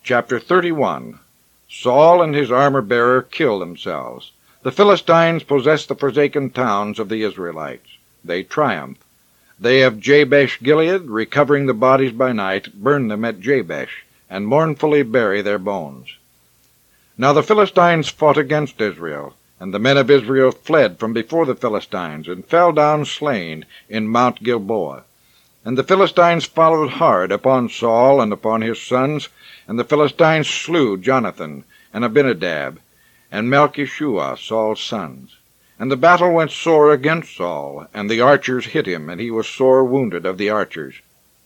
Chapter 31. Saul and his armor-bearer kill themselves. The Philistines possess the forsaken towns of the Israelites. They triumph. They of Jabesh-Gilead, recovering the bodies by night, burn them at Jabesh, and mournfully bury their bones. Now the Philistines fought against Israel, and the men of Israel fled from before the Philistines, and fell down slain in Mount Gilboa. And the Philistines followed hard upon Saul and upon his sons, and the Philistines slew Jonathan, and Abinadab, and Malchishua, Saul's sons. And the battle went sore against Saul, and the archers hit him, and he was sore wounded of the archers.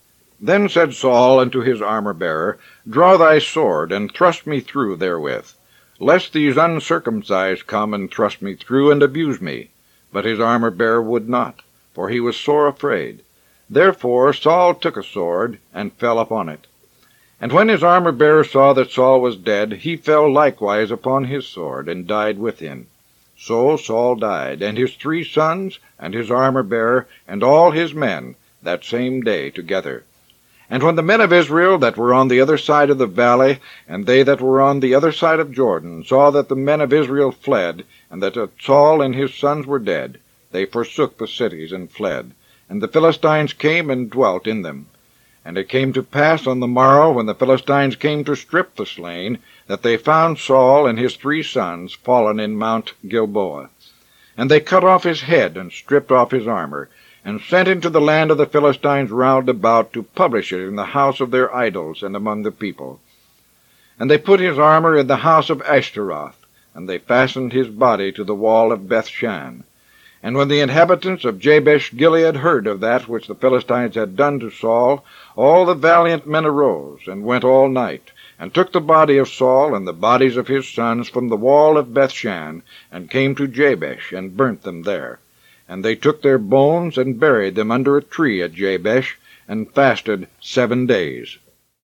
Then said Saul unto his armor-bearer, Draw thy sword, and thrust me through therewith, lest these uncircumcised come and thrust me through, and abuse me. But his armor-bearer would not, for he was sore afraid. Therefore Saul took a sword, and fell upon it. And when his armor-bearer saw that Saul was dead, he fell likewise upon his sword, and died with him. So Saul died, and his 3 sons, and his armor-bearer, and all his men, that same day together. And when the men of Israel that were on the other side of the valley, and they that were on the other side of Jordan, saw that the men of Israel fled, and that Saul and his sons were dead, they forsook the cities and fled. And the Philistines came and dwelt in them. And it came to pass on the morrow, when the Philistines came to strip the slain, that they found Saul and his 3 sons fallen in Mount Gilboa. And they cut off his head, and stripped off his armor, and sent into the land of the Philistines round about, to publish it in the house of their idols and among the people. And they put his armor in the house of Ashtaroth, and they fastened his body to the wall of Bethshan. And when the inhabitants of Jabesh-Gilead heard of that which the Philistines had done to Saul, all the valiant men arose, and went all night, and took the body of Saul and the bodies of his sons from the wall of Bethshan, and came to Jabesh, and burnt them there. And they took their bones, and buried them under a tree at Jabesh, and fasted 7 days.